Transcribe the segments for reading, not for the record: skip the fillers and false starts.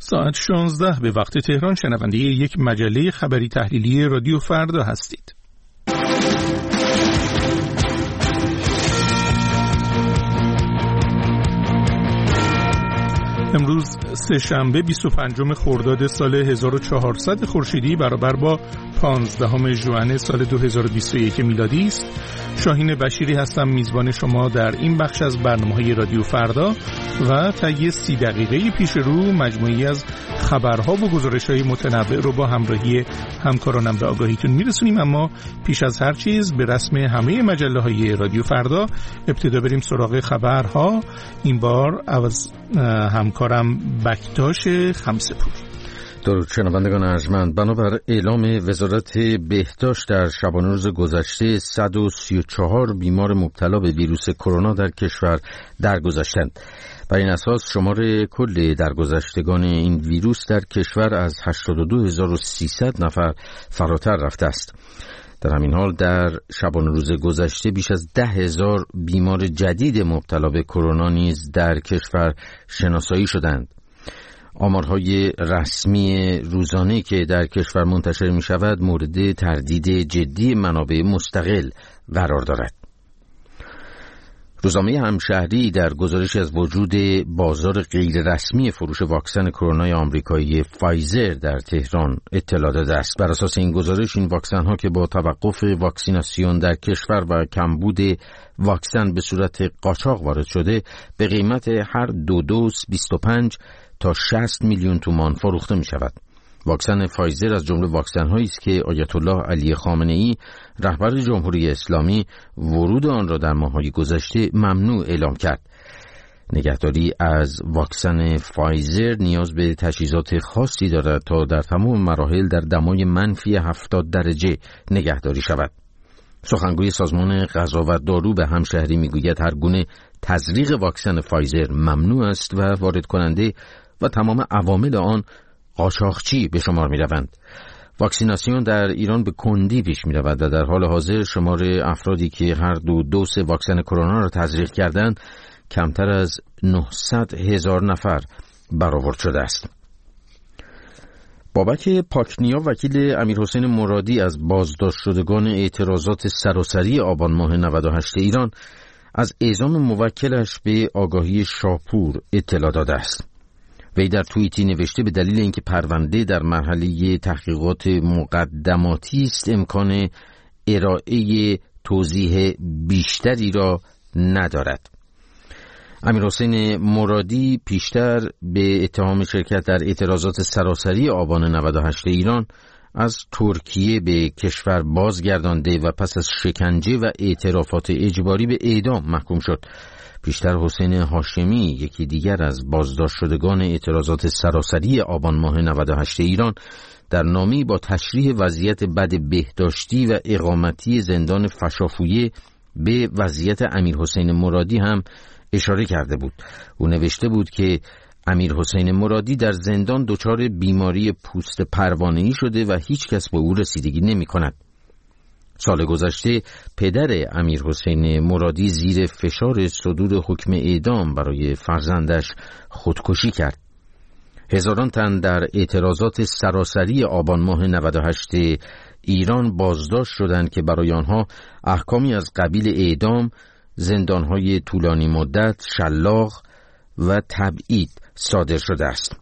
ساعت 16 به وقت تهران شنونده یک مجله خبری تحلیلی رادیو فردا هستید. امروز سه‌شنبه 25 خرداد سال 1400 خورشیدی برابر با 15 ژوئن سال 2021 میلادی است. شاهین بشیری هستم، میزبان شما در این بخش از برنامه‌های رادیو فردا و طی 30 دقیقه پیش رو مجموعی از خبرها و گزارش‌های متنوع رو با همراهی همکارانم به آگاهیتون میرسونیم. اما پیش از هر چیز به رسم همه مجله‌های رادیو فردا ابتدا بریم سراغ خبرها. این بار از همکارم بکتاش خمسه‌پور. درود شنوندگان ارجمند، بنابر اعلام وزارت بهداشت در شبانه روز گذشته 134 بیمار مبتلا به ویروس کرونا در کشور درگذشتند. بر این اساس شمار کل درگذشتگان این ویروس در کشور از 82300 نفر فراتر رفته است. در همین حال در شبانه روز گذشته بیش از 10,000 بیمار جدید مبتلا به کرونا نیز در کشور شناسایی شدند. آمارهای رسمی روزانه که در کشور منتشر می شود مورد تردید جدی منابع مستقل قرار دارد. روزنامه همشهری در گزارش از وجود بازار غیر رسمی فروش واکسن کرونای آمریکایی فایزر در تهران اطلاع داده است. بر اساس این گزارش این واکسن ها که با توقف واکسیناسیون در کشور و کمبود واکسن به صورت قاچاق وارد شده به قیمت هر 2 دوز 25 تا 60 میلیون تومان فروخته می شود. واکسن فایزر از جمله واکسن هایی است که آیت الله علی خامنه ای رهبر جمهوری اسلامی ورود آن را در ماه‌های گذشته ممنوع اعلام کرد. نگهداری از واکسن فایزر نیاز به تجهیزات خاصی دارد تا در تمام مراحل در دمای منفی 70 درجه نگهداری شود. سخنگوی سازمان غذا و دارو به همشهری میگوید هر گونه تزریق واکسن فایزر ممنوع است و وارد کننده و تمام عوامل آن قاچاقچی به شمار می روند. واکسیناسیون در ایران به کندی پیش می رود و در حال حاضر شمار افرادی که هر 2 دوز واکسن کرونا را تزریق کردند کمتر از 900,000 نفر برآورد شده است. بابک پاکنیا وکیل امیرحسین مرادی از بازداشت شدگان اعتراضات سراسری آبان ماه 98 ایران از اعزام موکلش به آگاهی شاپور اطلاع داده است. وی در توییتی نوشته به دلیل اینکه پرونده در مرحله تحقیقات مقدماتی است امکان ارائه توضیح بیشتری را ندارد. امیرحسین مرادی پیشتر به اتهام شرکت در اعتراضات سراسری آبان 98 ایران از ترکیه به کشور بازگردانده و پس از شکنجه و اعترافات اجباری به اعدام محکوم شد. پیشتر حسین هاشمی یکی دیگر از بازداشت شدگان اعتراضات سراسری آبان ماه 98 ایران در نامه‌ای با تشریح وضعیت بد بهداشتی و اقامتی زندان فشافویه به وضعیت امیرحسین مرادی هم اشاره کرده بود. او نوشته بود که امیرحسین مرادی در زندان دچار بیماری پوست پروانه‌ای شده و هیچ کس به او رسیدگی نمی کند. سال گذشته پدر امیرحسین مرادی زیر فشار صدور حکم اعدام برای فرزندش خودکشی کرد. هزاران تن در اعتراضات سراسری آبان ماه 98 ایران بازداشت شدند که برای آنها احکامی از قبیل اعدام، زندانهای طولانی مدت، شلاق و تبعید صادر شده است.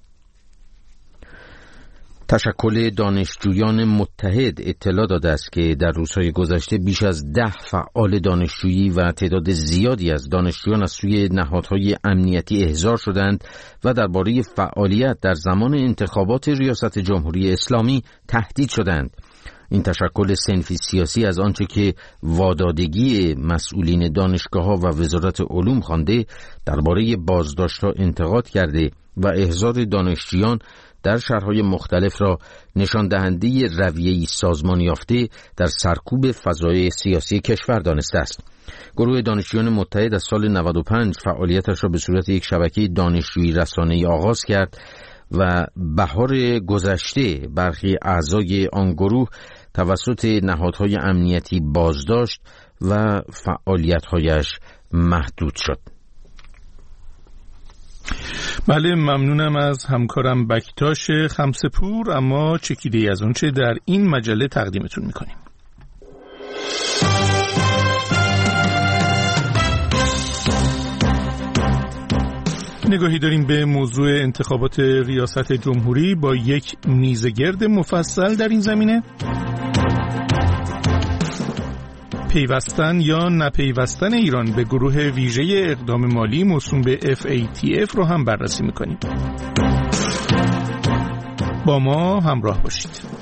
تشکل دانشجویان متحد اطلاع داده است که در روزهای گذشته بیش از 10 فعال دانشجویی و تعداد زیادی از دانشجویان از سوی نهادهای امنیتی احضار شدند و درباره فعالیت در زمان انتخابات ریاست جمهوری اسلامی تهدید شدند. این تشکل صنفی سیاسی از آنچه که وادادگی مسئولین دانشگاه‌ها و وزارت علوم خوانده درباره بازداشت‌ها انتقاد کرده و احضار دانشجویان در شهرهای مختلف را نشان دهنده رویه‌ای سازمان یافته در سرکوب فضای سیاسی کشور دانسته است. گروه دانشجویان متحد از سال 95 فعالیتش را به صورت یک شبکه دانشجویی رسانه‌ای آغاز کرد و بهار گذشته برخی اعضای آن گروه توسط نهادهای امنیتی بازداشت و فعالیت‌هایش محدود شد. بله، ممنونم از همکارم بکتاش خمسپور. اما چکیده‌ای از اونچه در این مجله تقدیمتون میکنیم. نگاهی داریم به موضوع انتخابات ریاست جمهوری با یک میزگرد مفصل در این زمینه. پیوستن یا نپیوستن ایران به گروه ویژه اقدام مالی موسوم به FATF رو هم بررسی میکنیم. با ما همراه باشید.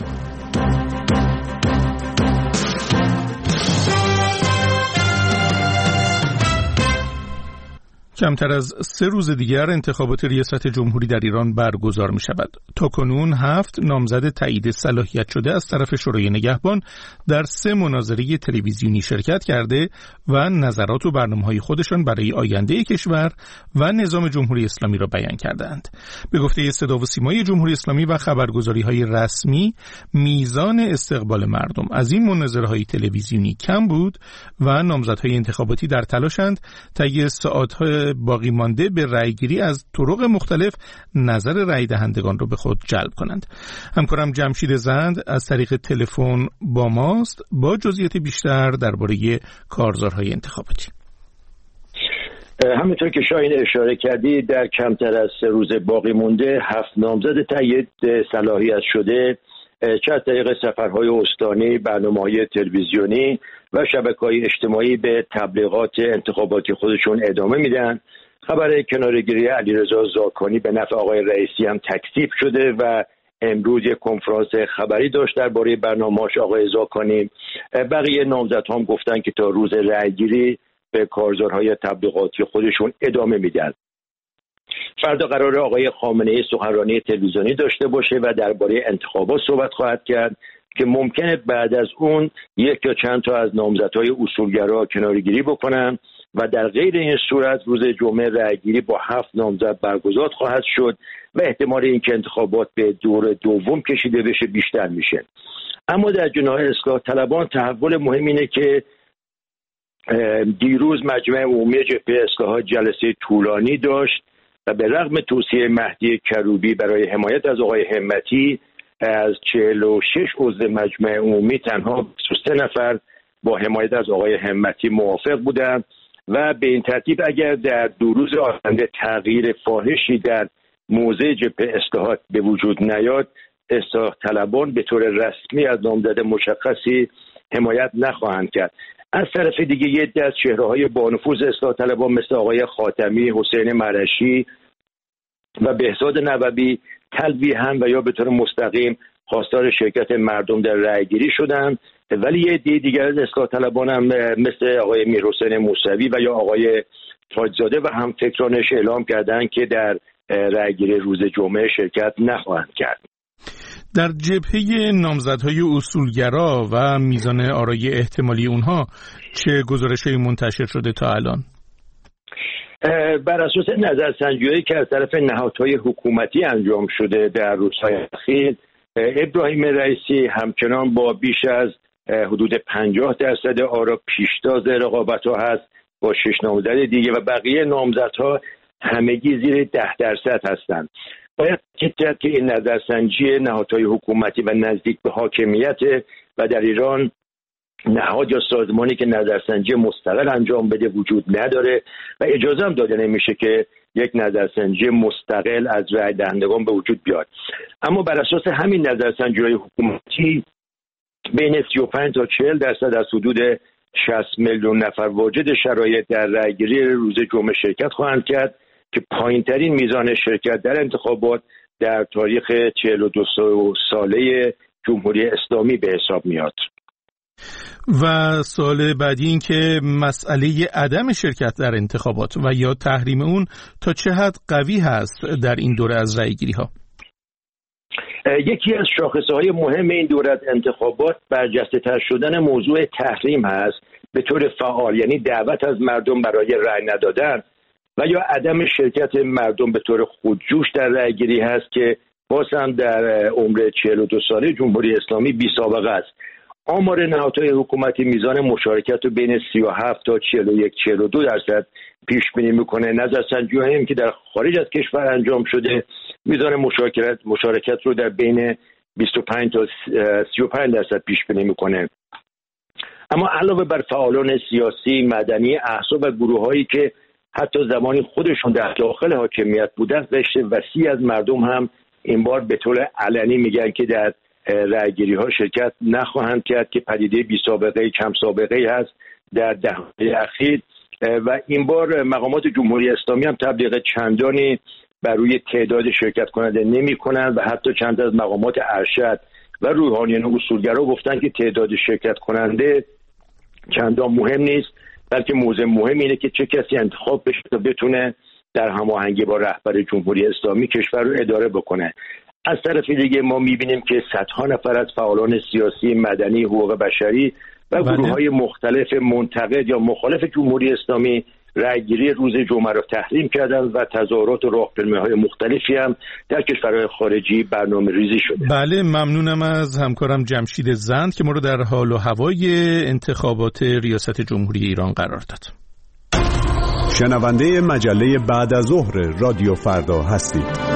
کمتر از 3 روز دیگر انتخابات ریاست جمهوری در ایران برگزار می شود. تاکنون 7 نامزد تایید صلاحیت شده از طرف شورای نگهبان در 3 مناظره تلویزیونی شرکت کرده و نظرات و برنامه‌های خودشان برای آینده کشور و نظام جمهوری اسلامی را بیان کردند. به گفته صدا و سیمای جمهوری اسلامی و خبرگزاری‌های رسمی، میزان استقبال مردم از این مناظره‌های تلویزیونی کم بود و نامزدهای انتخاباتی در تلاشند تا ساعات‌های باقی مانده به رأیگیری از طرق مختلف نظر رأی دهندگان را به خود جلب کنند. همکارم جمشید زند از طریق تلفن با ماست با جزئیات بیشتر درباره کارزارهای انتخاباتی. همونطور که شاهین اشاره کردی، در کمتر از 3 روز باقی مونده 7 نامزد تایید صلاحیت شده چه از طریق سفرهای استانی، برنامه‌های تلویزیونی و شبکه‌های اجتماعی به تبلیغات انتخاباتی خودشون ادامه میدن. خبر کناره‌گیری علیرضا زاکانی به نفع آقای رئیسی هم تکذیب شده و امروز یک کنفرانس خبری داشت درباره برنامه‌اش آقای زاکانی. بقیه نامزدها هم گفتن که تا روز رأیگیری به کارزارهای تبلیغاتی خودشون ادامه میدن. فردا قرار آقای خامنه‌ای سخنرانی تلویزیونی داشته باشه و درباره انتخابات صحبت خواهد کرد که ممکنه بعد از اون یک یا چند تا از نامزدهای اصولگرا کناره‌گیری بکنن و در غیر این صورت روز جمعه رأیگیری با 7 نامزد برگزار خواهد شد و احتمال اینکه انتخابات به دور دوم کشیده بشه بیشتر میشه. اما در جناح اصلاح طلبان تحول مهم اینه که دیروز مجمع عمومی جبهه اصلاحات جلسه طولانی داشت و به رغم توصیه مهدی کروبی برای حمایت از آقای همتی، از 46 عضو مجمع عمومی تنها 23 نفر با حمایت از آقای همتی موافق بودند و به این ترتیب اگر در 2 روز آینده تغییر فاحشی در موضع جبهه اصلاحات به وجود نیاد، اصلاح طلبان به طور رسمی از نامزد مشخصی حمایت نخواهند کرد. از طرف دیگه یه عده از چهره‌های با نفوذ اصلاح طلبان مثل آقای خاتمی، حسین مرشی و بهزاد نووی تلویحاً و یا به طور مستقیم خواستار شرکت مردم در رأیگیری شدند، ولی یه عده دیگر از اصلاح طلبان هم مثل آقای میرحسین موسوی و یا آقای تاجزاده و همفکرانش اعلام کردند که در رأیگیری روز جمعه شرکت نخواهند کرد. در جبهه نامزدهای اصولگرا و میزان آرای احتمالی اونها چه گزارش‌هایی منتشر شده تا الان؟ بر اساس نظرسنجی‌هایی که از طرف نهادهای حکومتی انجام شده در روزهای اخیر، ابراهیم رئیسی همچنان با بیش از حدود 50% آرا پیشتاز رقابت‌ها هست با 6 نامزد دیگه و بقیه نامزدها همگی زیر 10% هستند. باید کرد که این نظرسنجی نهادهای حکومتی و نزدیک به حاکمیت و در ایران نهاد یا سازمانی که نظرسنجی مستقل انجام بده وجود نداره و اجازه هم داده نمیشه که یک نظرسنجی مستقل از رای دهندگان به وجود بیاد. اما بر اساس همین نظرسنجی‌های حکومتی بین 35 تا 40% از حدود 60 میلیون نفر واجد شرایط در رایگیری روز جمعه شرکت خواهند کرد که پایین‌ترین میزان شرکت در انتخابات در تاریخ 42 ساله جمهوری اسلامی به حساب میاد. و سوال بعدی این که مسئله عدم شرکت در انتخابات و یا تحریم اون تا چه حد قوی هست در این دوره از رأیگیری ها؟ یکی از شاخصه‌های مهم این دوره از انتخابات برجسته‌تر شدن موضوع تحریم هست به طور فعال، یعنی دعوت از مردم برای رأی ندادن و یا عدم شرکت مردم به طور خودجوش در رأیگیری هست که باز هم در عمر 42 ساله جمهوری اسلامی بی سابقه است. آمار نهادهای حکومتی میزان مشارکت رو بین 37 تا 41-42% پیش بینی میکنه. نظرسنجی‌هایی که در خارج از کشور انجام شده میزان مشارکت رو در بین 25 تا 35% پیش بینی میکنه. اما علاوه بر فعالان سیاسی، مدنی، احزاب و گروه‌هایی که حتی زمانی خودشون در داخل حاکمیت بودن، قشر وسیع از مردم هم این بار به طور علنی میگن که در رأیگیری‌ها شرکت نخواهند کرد که پدیده بی سابقه کم سابقه هست در دهه‌های اخیر. و این بار مقامات جمهوری اسلامی هم تبلیغ چندانی بر روی تعداد شرکت کننده نمی‌کنند و حتی چند از مقامات ارشد و روحانیان و اصولگرا گفتن که تعداد شرکت کننده چندان مهم نیست، بلکه موضوع مهم اینه که چه کسی انتخاب بشه تا بتونه در هماهنگی با رهبر جمهوری اسلامی کشور رو اداره بکنه. از طرف دیگه ما می‌بینیم که صدها نفر از فعالان سیاسی، مدنی، حقوق بشری و گروه‌های مختلف منتقد یا مخالف جمهوری اسلامی رأیگیری روز جمعه را تحریم کردند و تظاهرات و راهپیمایی‌های مختلفی هم در کشورهای خارجی برنامه‌ریزی شده. بله، ممنونم از همکارم جمشید زند که ما رو در حال و هوای انتخابات ریاست جمهوری ایران قرار داد. شنونده مجله بعد از ظهر رادیو فردا هستید.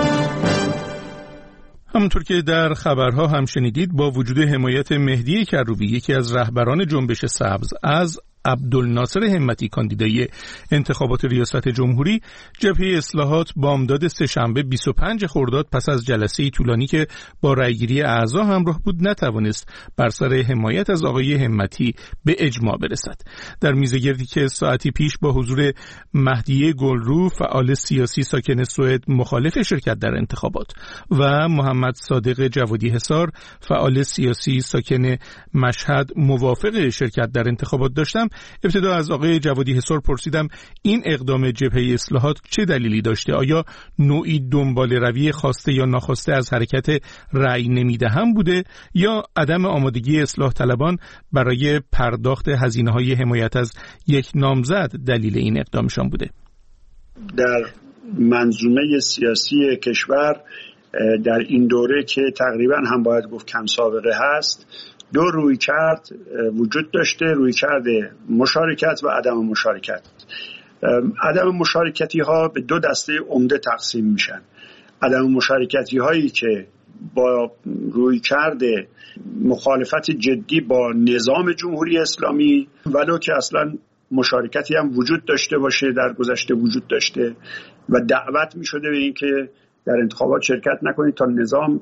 همونطور که در خبرها هم شنیدید، با وجود حمایت مهدی کروبی، یکی از رهبران جنبش سبز، از عبدالناصر همتی کاندیدای انتخابات ریاست جمهوری، جبهه اصلاحات بامداد سه‌شنبه 25 خرداد پس از جلسه طولانی که با رأیگیری اعضا همراه بود نتوانست بر سر حمایت از آقای همتی به اجماع برسد. در میزگردی که ساعتی پیش با حضور مهدی گلرو، فعال سیاسی ساکن سوئد مخالف شرکت در انتخابات، و محمد صادق جوادی حصار، فعال سیاسی ساکن مشهد موافق شرکت در انتخابات داشتم، ابتدا از آقای جوادی حصار پرسیدم این اقدام جبهه اصلاحات چه دلیلی داشته؟ آیا نوعی دنبال روی خواسته یا ناخواسته از حرکت رأی نمیدهم بوده یا عدم آمادگی اصلاح طلبان برای پرداخت هزینه‌های حمایت از یک نامزد دلیل این اقدامشان بوده؟ در منظومه سیاسی کشور در این دوره که تقریبا هم باید گفت کم سابقه هست، دو رویکرد وجود داشته: رویکرد مشارکت و عدم مشارکت. عدم مشارکتی ها به دو دسته عمده تقسیم میشن. عدم مشارکتی هایی که با رویکرد مخالفت جدی با نظام جمهوری اسلامی، ولو که اصلا مشارکتی هم وجود داشته باشه، در گذشته وجود داشته و دعوت میشده به این که در انتخابات شرکت نکنید تا نظام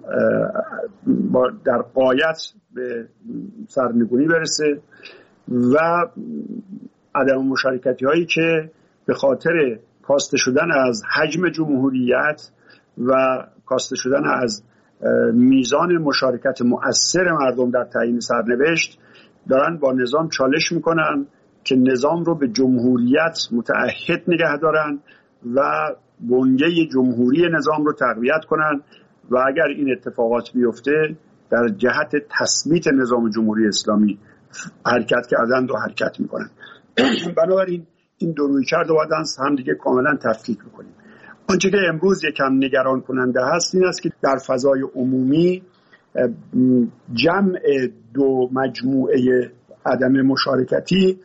در غایت به سرنگونی برسه، و عدم مشارکتی هایی که به خاطر کاسته شدن از حجم جمهوریت و کاسته شدن از میزان مشارکت مؤثر مردم در تعیین سرنوشت دارن با نظام چالش میکنن که نظام رو به جمهوریت متعهد نگه دارن و بنیه جمهوری نظام رو تقویت کنن و اگر این اتفاقات بیفته در جهت تثبیت نظام جمهوری اسلامی حرکت کردن و حرکت میکنن. بنابراین این دو رویکرد رو باید هم دیگه کاملا تفکیک بکنیم. آنچه که امروز یکم نگران کننده هست این است که در فضای عمومی جمع دو مجموعه عدم مشارکتی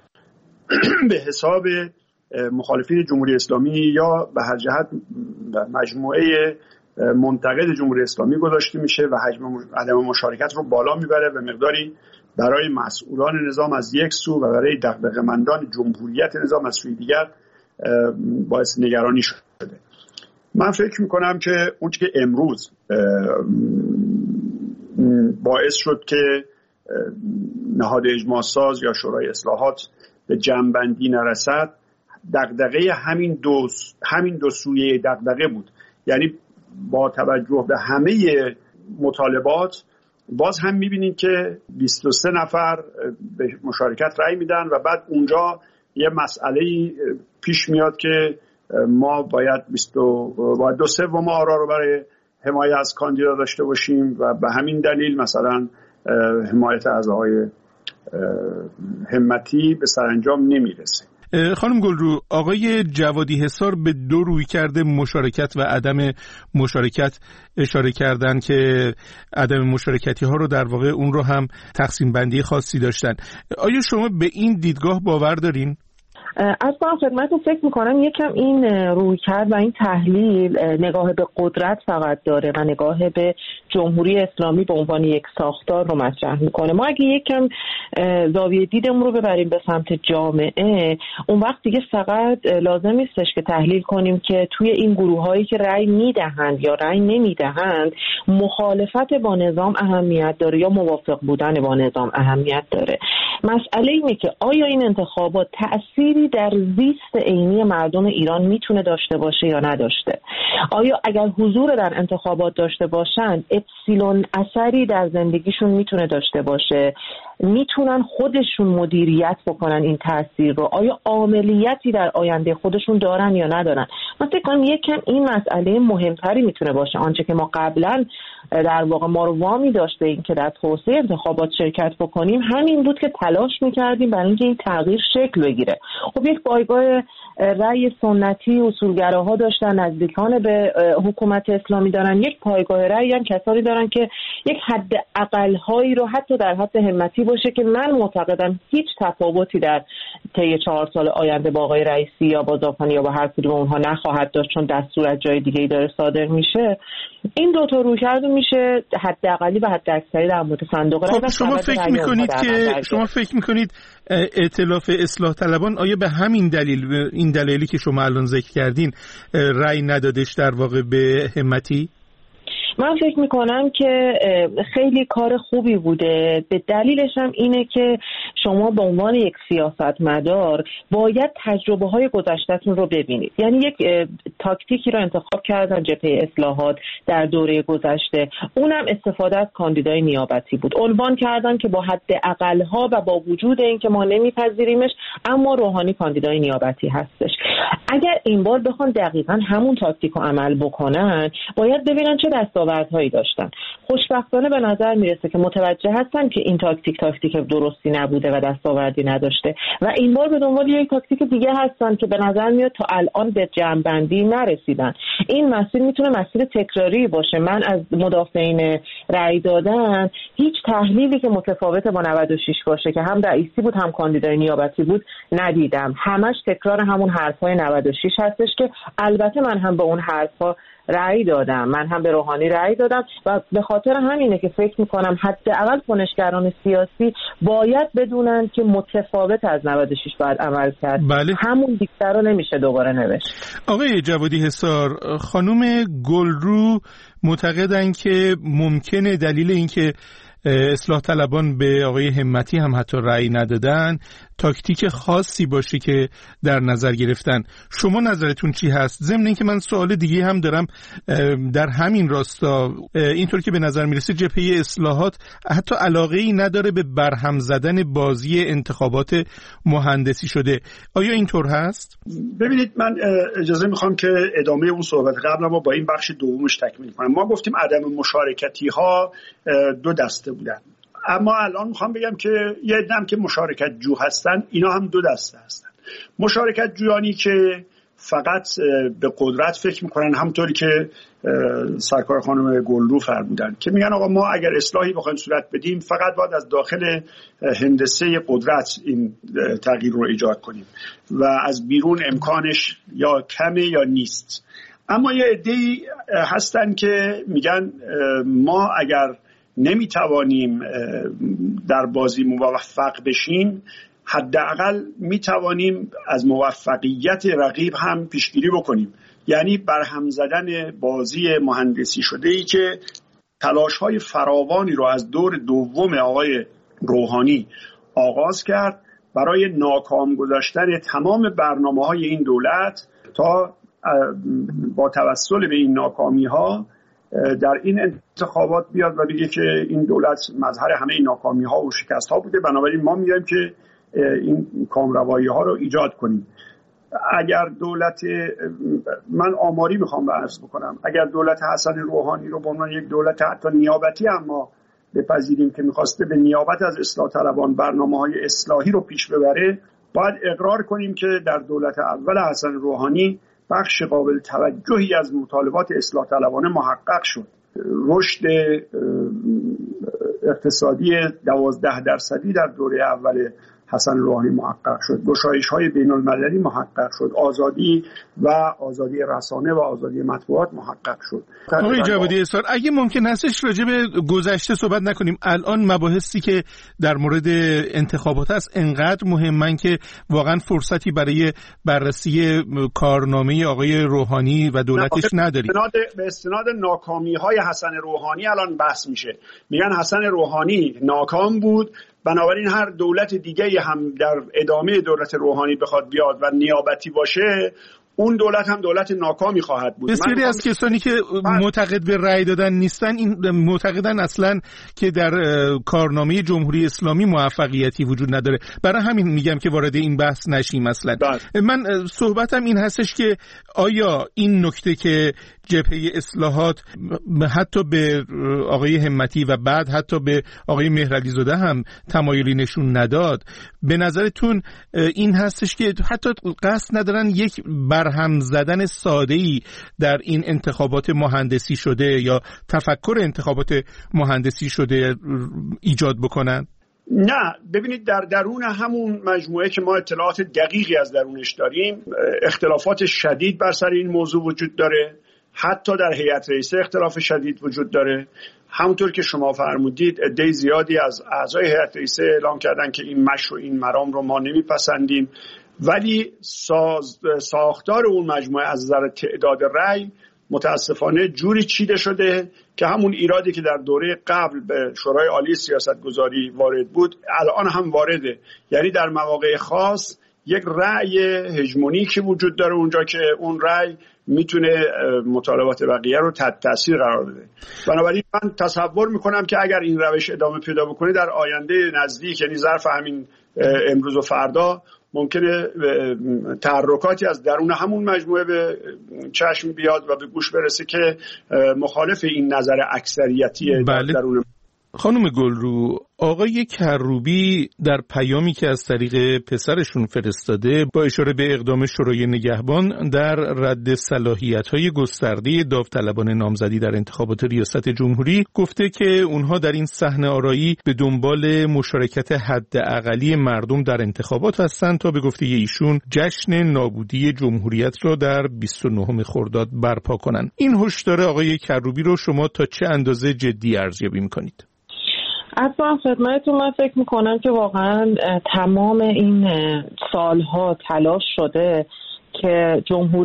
به حساب مخالفین جمهوری اسلامی یا به هر جهت مجموعه منتقد جمهوری اسلامی گذاشته میشه و حجم عدم مشارکت رو بالا میبره و مقداری برای مسئولان نظام از یک سو و برای دغدغه‌مندان جمهوریت نظام از سوی دیگر باعث نگرانی شده. من فکر میکنم که اون که امروز باعث شد که نهاد اجماع ساز یا شورای اصلاحات به جمع‌بندی نرسد، دغدغه همین دو سویه دغدغه بود. یعنی با توجه به همه مطالبات باز هم میبینیم که 23 نفر به مشارکت رأی میدن و بعد اونجا یه مسئله پیش میاد که ما باید 2/3 آرا رو برای حمایت از کاندیدا داشته باشیم و به همین دلیل مثلا حمایت از آقای همتی به سرانجام نمیرسه. خانم گلرو، آقای جوادی حصار به دو رویکرد مشارکت و عدم مشارکت اشاره کردن که عدم مشارکتی ها رو در واقع اون رو هم تقسیم بندی خاصی داشتن. آیا شما به این دیدگاه باور دارین؟ از با خدمتتون فکر میکنم یکم این رویکرد و این تحلیل نگاه به قدرت فقط داره و نگاه به جمهوری اسلامی به عنوان یک ساختار رو مطرح میکنه. ما اگه یکم زاویه دیدمون رو ببریم به سمت جامعه، اون وقت دیگه فقط لازم نیستش که تحلیل کنیم که توی این گروه‌هایی که رأی میدهند یا رأی نمیدهند مخالفت با نظام اهمیت داره یا موافق بودن با نظام اهمیت داره. مسئله اینه که آیا این انتخابات تأثیری در زیست عینی مردم ایران میتونه داشته باشه یا نداشته؟ آیا اگر حضور در انتخابات داشته باشند اپسیلون اثری در زندگیشون میتونه داشته باشه؟ میتونن خودشون مدیریت بکنن این تأثیر رو؟ آیا عاملیتی در آینده خودشون دارن یا ندارن؟ من فکر کنم یکم این مسئله مهمتری میتونه باشه. آنچه که ما قبلا در واقع ما رو وامی داشته این که در توسعه انتخابات شرکت بکنیم همین بود که تلاش میکردیم برای اینکه این تغییر شکل بگیره. خب یک پایگاه رأی سنتی اصولگراها داشتن، نزدیکان به حکومت اسلامی دارن، یک پایگاه رأی هم کسانی دارن که یک حد اقل‌هایی رو حتی در حد همتی باشه که من معتقدم هیچ تفاوتی در طی 4 سال آینده با آقای رئیسی یا با زاپانی یا با هر کدوم اونها نخواهد داشت، چون دستور از جای دیگه‌ای داره صادر میشه. این دو تا رویکرد میشه حداقلی و حداکثری در مورد صندوق رأی. شما فکر میکنید ائتلاف اصلاح طلبان آیا به همین دلیل، این دلیلی که شما الان ذکر کردین، رأی ندادش در واقع به همتی؟ من فکر میکنم که خیلی کار خوبی بوده. به دلیلش هم اینه که شما به عنوان یک سیاستمدار باید تجربه های گذشته‌تون رو ببینید. یعنی یک تاکتیکی رو انتخاب کردن جبهه اصلاحات در دوره گذشته، اونم استفاده از کاندیدای نیابتی بود. عنوان کردن که با حد اقل‌ها و با وجود اینکه ما نمیپذیریمش اما روحانی کاندیدای نیابتی هستش. اگر این بار بخوان دقیقاً همون تاکتیک رو عمل بکنن، باید ببینن چه دستاوردهایی داشتن. خوشبختانه به نظر میرسه که متوجه هستن که این تاکتیک درستی نبوده و دستاوردی نداشته و این بار به دنبال یک تاکتیک دیگه هستن که به نظر میاد تا الان به جمع‌بندی نرسیدن. این مسیر میتونه مسیر تکراری باشه. من از مدافعین رأی دادن هیچ تحلیلی که متفاوت با 96 باشه که هم رئیسی بود هم کاندیدای نیابتی بود ندیدم. همش تکرار همون حرفای 96 هستش که البته من هم به اون حرفا رأی دادم، من هم به روحانی رأی دادم و به خاطر همینه که فکر میکنم حداقل کنشگران سیاسی باید بدونن که متفاوت از 96 باید عمل کرد. بله. همون دیکتر رو نمیشه دوباره نوشت. آقای جوادی حصار، خانم گلرو معتقدن که ممکنه دلیل این که اصلاح طلبان به آقای همتی هم حتی رأی ندادن تاکتیک خاصی باشه که در نظر گرفتن. شما نظرتون چی هست؟ ضمن اینکه من سوال دیگه هم دارم در همین راستا. اینطور که به نظر میرسه جبهه اصلاحات حتی علاقه‌ای نداره به برهم زدن بازی انتخابات مهندسی شده. آیا اینطور هست؟ ببینید، من اجازه میخوام که ادامه اون صحبت قبل ما با این بخش دومش تکمیل کنم. ما گفتیم عدم مشارکتی ها 2 دسته بودن، اما الان میخوام بگم که یه عده‌ام که مشارکت جو هستن، اینا هم 2 دسته هستن. مشارکت جویانی که فقط به قدرت فکر میکنن، همونطوری که سرکار خانم گلرو فرمودن که میگن آقا ما اگر اصلاحی بخوایم صورت بدیم فقط باید از داخل هندسه قدرت این تغییر رو ایجاد کنیم و از بیرون امکانش یا کمه یا نیست. اما یه عده‌ای هستن که میگن ما اگر نمیتوانیم در بازی موفق بشیم، حداقل میتوانیم از موفقیت رقیب هم پیشگیری بکنیم. یعنی برهم زدن بازی مهندسی شده ای که تلاش‌های فراوانی رو از دور دوم آقای روحانی آغاز کرد برای ناکام گذاشتن تمام برنامه‌های این دولت تا با توسل به این ناکامی‌ها در این انتخابات بیاد و بگه که این دولت مظهر همه این ناکامی‌ها و شکست‌ها بوده، بنابراین ما میایم که این کامروایی‌ها رو ایجاد کنیم. اگر دولت، من آماری میخوام عرض بکنم، اگر دولت حسن روحانی رو به عنوان یک دولت حتی نیابتی اما بپذیریم که میخواسته به نیابت از اصلاح طلبان برنامه‌های اصلاحی رو پیش ببره، باید اقرار کنیم که در دولت اول حسن روحانی بخش قابل توجهی از مطالبات اصلاح طلبانه محقق شد. رشد اقتصادی 12% در دوره اول حسن روحانی محقق شد، گشایش‌های بین‌المللی محقق شد، آزادی رسانه و آزادی مطبوعات محقق شد. آقای جوادی اصرار، اگه ممکن هستش راجع به گذشته صحبت نکنیم، الان مباحثی که در مورد انتخابات است انقدر مهمن که واقعا فرصتی برای بررسی کارنامه آقای روحانی و دولتش نداریم. به استناد ناکامی‌های حسن روحانی الان بحث میشه. میگن حسن روحانی ناکام بود، بنابراین هر دولت دیگه‌ای هم در ادامه دولت روحانی بخواد بیاد و نیابتی باشه، اون دولت هم دولت ناکامی خواهد بود. بسیاری از کسانی که معتقد به رأی دادن نیستن، این معتقدن اصلا که در کارنامه جمهوری اسلامی موفقیتی وجود نداره. برای همین میگم که وارد این بحث نشیم اصلا. من صحبتم این هستش که آیا این نکته که جبهه اصلاحات حتی به آقای همتی و بعد حتی به آقای مهرعلی زاده هم تمایلی نشون نداد، به نظرتون این هستش که حتی قصد ندارن یک برهم زدن ساده‌ای در این انتخابات مهندسی شده یا تفکر انتخابات مهندسی شده ایجاد بکنن؟ نه، ببینید در درون همون مجموعه که ما اطلاعات دقیقی از درونش داریم، اختلافات شدید بر سر این موضوع وجود داره. حتی در هیئت رئیسه اختلاف شدید وجود داره. همونطور که شما فرمودید عده زیادی از اعضای هیئت رئیسه اعلام کردن که این مشروع این مرام رو ما نمیپسندیم، ولی ساختار اون مجموعه از نظر تعداد رأی متاسفانه جوری چیده شده که همون ایرادی که در دوره قبل به شورای عالی سیاستگذاری وارد بود الان هم وارده. یعنی در مواقع خاص یک رأی هژمونیکی وجود داره اونجا که اون رأی میتونه مطالبات بقیه رو تحت تاثیر قرار بده. بنابراین من تصور میکنم که اگر این روش ادامه پیدا بکنه در آینده نزدیک، یعنی ظرف همین امروز و فردا، ممکنه تحرکاتی از درون همون مجموعه به چشم بیاد و به گوش برسه که مخالف این نظر اکثریتی درون. خانم گلرو، آقای کروبی در پیامی که از طریق پسرشون فرستاده با اشاره به اقدام شورای نگهبان در رد صلاحیت‌های گسترده داوطلبان نامزدی در انتخابات ریاست جمهوری گفته که اونها در این صحنه آرایی به دنبال مشارکت حداقلی مردم در انتخابات هستند تا به گفته ایشون جشن نابودی جمهوریت را در 29 خرداد برپا کنند. این هشدار آقای کروبی رو شما تا چه اندازه جدی ارزیابی می‌کنید؟ اصلا خدمتتون من فکر میکنم که واقعا تمام این سالها تلاش شده که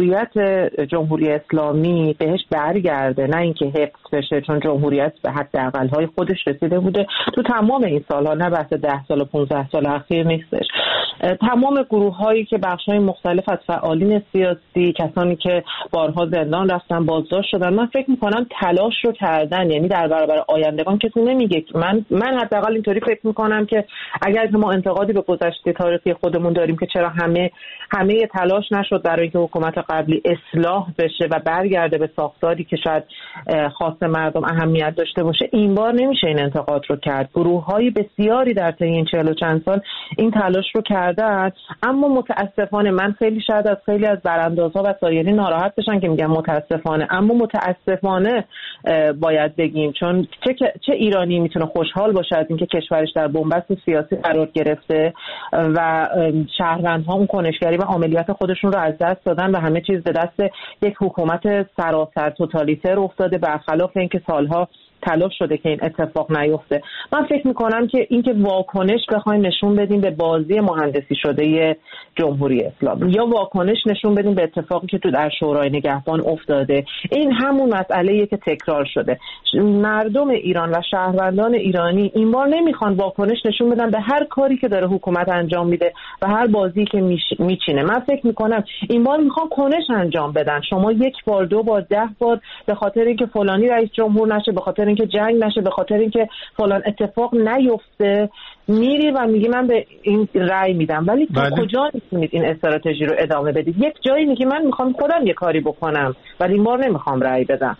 جمهوری اسلامی بهش برگرده، نه اینکه حفظ بشه، چون جمهوریت به حداقل‌های خودش رسیده بوده تو تمام این سالها، نه بحث 10 سال و 15 سال اخیر نیستش. تمام گروه‌هایی که بخش‌های مختلف از فعالین سیاسی، کسانی که بارها زندان رفتن، بازداشت شدن، من فکر می‌کنم تلاش رو کردن. یعنی در برابر آیندگان کسی نمیگه. من حداقل اینطوری فکر می‌کنم که اگر ما انتقادی به گذشته تاریخی خودمون داریم که چرا همه تلاش نشد برای اینکه حکومت قبلی اصلاح بشه و برگرده به ساختاری که شاید خاص مردم اهمیت داشته باشه، این بار نمیشه این انتقاد رو کرد. گروه‌های بسیاری در طی این 40 و چند سال این تلاش رو کردن، اما متاسفانه من شاید از خیلی از براندازها و سایرین ناراحت بشن که میگن متاسفانه، اما متاسفانه باید بگیم، چون چه ایرانی میتونه خوشحال باشه از اینکه کشورش در بنبست سیاسی قرار گرفته و شهروندها اون کنشگری و عملیات خودشون رو از دست دادن و همه چیز به دست یک حکومت سراسر توتالیتر افتاده، برخلاف اینکه سالها تلاش شده که این اتفاق نیفته. من فکر میکنم که اینکه واکنش بخوایم نشون بدیم به بازی مهندسی شده جمهوری اسلامی یا واکنش نشون بدیم به اتفاقی که تو در شورای نگهبان افتاده، این همون مسئله‌ایه که تکرار شده. مردم ایران و شهروندان ایرانی این بار نمیخوان واکنش نشون بدن به هر کاری که داره حکومت انجام میده و هر بازی که میچینه. من فکر میکنم این بار میخوان کنش انجام بدن. شما یک بار، 2 بار، 10 بار به خاطر اینکه فلانی رئیس جمهور نشه، به خاطر اینکه جنگ نشه، به خاطر اینکه فلان اتفاق نیفته، میری و میگی من به این رأی میدم، ولی تا کجا میتونید این استراتژی رو ادامه بدید؟ یک جایی میگی من میخوام خودم یه کاری بکنم ولی این بار نمیخوام رأی بدم.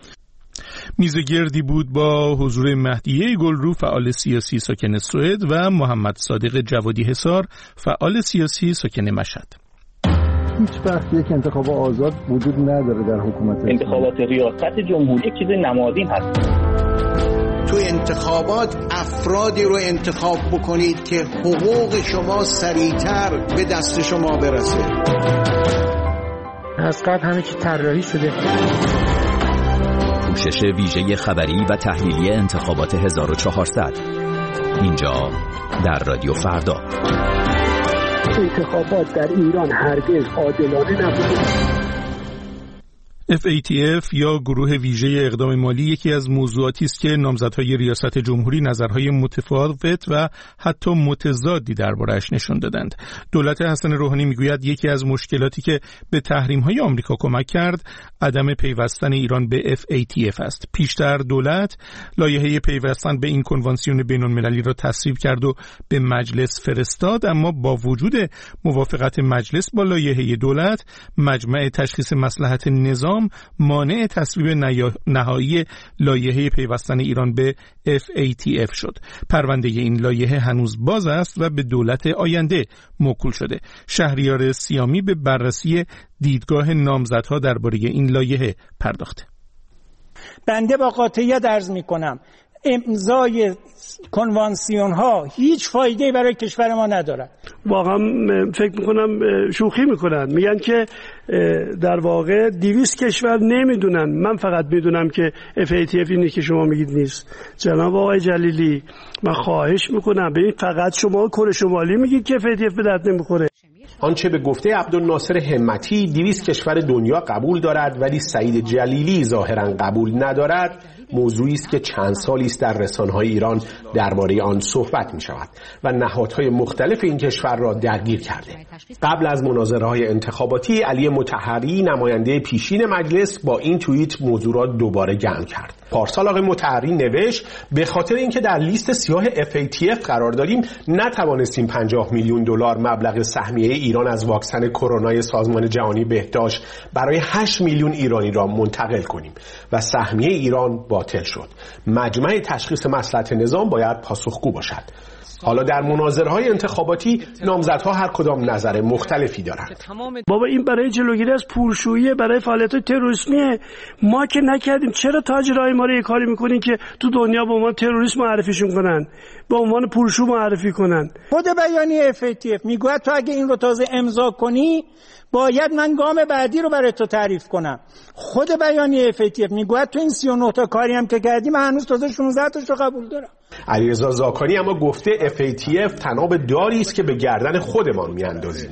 میزگردی بود با حضور مهدیه گلرو، فعال سیاسی ساکن سوئد، و محمد صادق جوادی حصار، فعال سیاسی ساکن مشهد. هیچ وقت یک انتخاب آزاد وجود نداره در حکومت. انتخابات ریاست جمهوری چیز نمادین هست. تو انتخابات افرادی رو انتخاب بکنید که حقوق شما سریعتر به دست شما برسه. از قبل همه چی طراحی شده. پوشش ویژه خبری و تحلیلی انتخابات 1400 اینجا در رادیو فردا. انتخابات در ایران هرگز عادلانه نبوده. FATF یا گروه ویژه اقدام مالی یکی از موضوعاتی است که نامزدهای ریاست جمهوری نظرهای متفاوت و حتی متضادی درباره‌اش نشون دادند. دولت حسن روحانی میگوید یکی از مشکلاتی که به تحریم‌های آمریکا کمک کرد عدم پیوستن ایران به FATF است. پیشتر دولت لایحه پیوستن به این کنوانسیون بین‌المللی را تصویب کرد و به مجلس فرستاد، اما با وجود موافقت مجلس با لایحه دولت، مجمع تشخیص مصلحت نظام مانع تصویب نهایی لایحه پیوستن ایران به FATF شد. پرونده این لایحه هنوز باز است و به دولت آینده موکول شده. شهریار سیامی به بررسی دیدگاه نامزدها درباره این لایحه پرداخته. بنده با قاطعیت عرض می‌کنم امضای کنوانسیون ها هیچ فایده برای کشور ما ندارد. واقعا فکر میکنم شوخی میکنن، میگن که در واقع 200 کشور نمیدونن. من فقط میدونم که FATF اینه که شما میگید نیست. جناب آقای جلیلی من خواهش میکنم ببین، فقط شما کره شمالی میگید که FATF به درد نمیخوره. آنچه به گفته عبدالناصر همتی 200 کشور دنیا قبول دارد ولی سعید جلیلی ظاهرا قبول ندارد، موضوعی است که چند سالی است در رسانه‌های ایران درباره آن صحبت می‌شود و نهادهای مختلف این کشور را درگیر کرده. قبل از مناظره‌های انتخاباتی علی مطهری نماینده پیشین مجلس با این توییت موضوع را دوباره گرم کرد. پارسال آقای مطهری نوشت به خاطر اینکه در لیست سیاه FATF قرار داریم نتوانستیم 50 میلیون دلار مبلغ سهمیه ایران از واکسن کرونا سازمان جهانی بهداشت برای 8 میلیون ایرانی را منتقل کنیم و سهمیه ایران باطل شد. مجمع تشخیص مصلحت نظام باید پاسخگو باشد. حالا در مناظره‌های انتخاباتی نامزدها هر کدام نظر مختلفی دارند. بابا این برای جلوگیری از پولشویی، برای فعالیت تروریسمیه. ما که نکردیم، چرا تاجرای ما رو یه کاری میکنین که تو دنیا به عنوان تروریسم معرفیشون کنن، به عنوان پولشو معرفی کنن؟ خود بیانیه FATF میگه تو اگه این رو تازه امضا کنی باید من گام بعدی رو برای تو تعریف کنم. خود بیانیه FATF میگه تو این 39 تا کاری هم که کردی من هنوز تازه 16 تاش رو قبول دارم. علیرضا زاکانی اما گفته FATF تناب داری است که به گردن خودمان میاندازیم.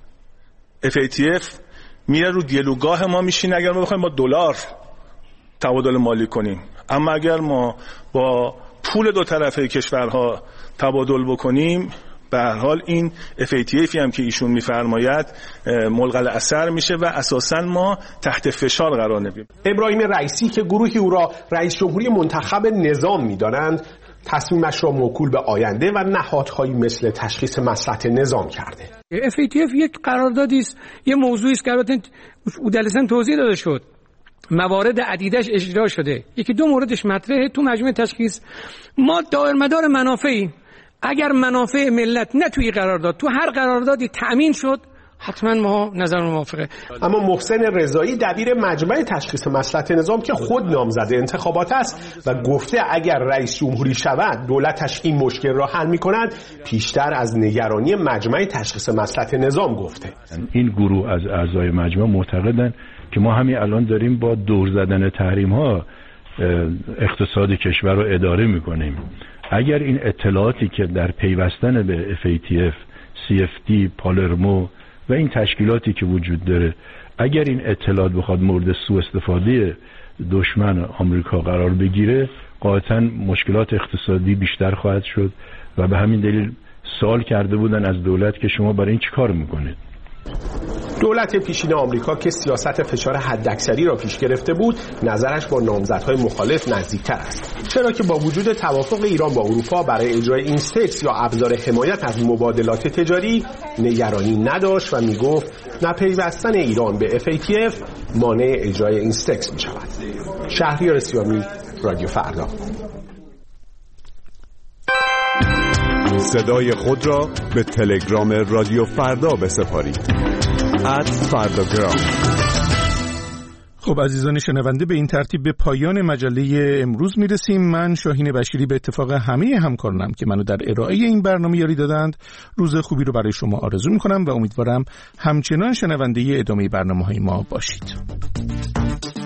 FATF میره رو دیالوگاه ما میشینه اگر ما بخوایم با دلار تبادل مالی کنیم، اما اگر ما با پول دو طرفه کشورها تبادل بکنیم به هر حال این FATF هم که ایشون میفرماید ملغی اثر میشه و اساساً ما تحت فشار قرار نمیگیریم. ابراهیم رئیسی که گروهی او را رئیس جمهوری منتخب نظام میدانند تصمیمش را موکول به آینده و نهادهایی مثل تشخیص مصلحت نظام کرده. FATF یک قراردادی است، یه موضوعی است که البته اودلسن توضیح داده شد، موارد عدیدش اجرا شده، یکی دو موردش مطرحه تو مجمع تشخیص. ما دایرمدار منافعی، اگر منافع ملت نه توی قرارداد تو هر قراردادی تأمین شد حتما ما نظر موافقه. اما محسن رضایی دبیر مجمع تشخیص مصلحت نظام که خود نامزد انتخابات است و گفته اگر رئیس جمهوری شود دولتش این مشکل را حل می‌کند، پیشتر از نگرانی مجمع تشخیص مصلحت نظام گفته. این گروه از اعضای مجمع معتقدند که ما همین الان داریم با دور زدن تحریم‌ها اقتصاد کشور رو اداره می‌کنیم. اگر این اطلاعاتی که در پیوستن به FATF، CFT، پالرمو و این تشکیلاتی که وجود داره، اگر این اطلاعات بخواد مورد سوء استفاده دشمن آمریکا قرار بگیره، قاطعاً مشکلات اقتصادی بیشتر خواهد شد و به همین دلیل سوال کرده بودن از دولت که شما برای این چی کار میکنید؟ دولت پیشین آمریکا که سیاست فشار حداکثری را پیش گرفته بود، نظرش با نامزدهای مخالف نزدیکتر است، چرا که با وجود توافق ایران با اروپا برای اجرای اینستکس یا ابزار حمایت از مبادلات تجاری نگرانی نداشت و میگفت نپیوستن ایران به FATF مانع اجرای اینستکس می شود. شهریار سیامی، رادیو فردا. صدای خود را به تلگرام رادیو فردا بسپارید. @فرداگرام. خب عزیزان شنونده، به این ترتیب به پایان مجله امروز میرسیم. من شاهین بشیری به اتفاق همه همکارانم که منو در ارائه این برنامه یاری دادند روز خوبی رو برای شما آرزو میکنم و امیدوارم همچنان شنونده ادامه برنامه‌های ما باشید.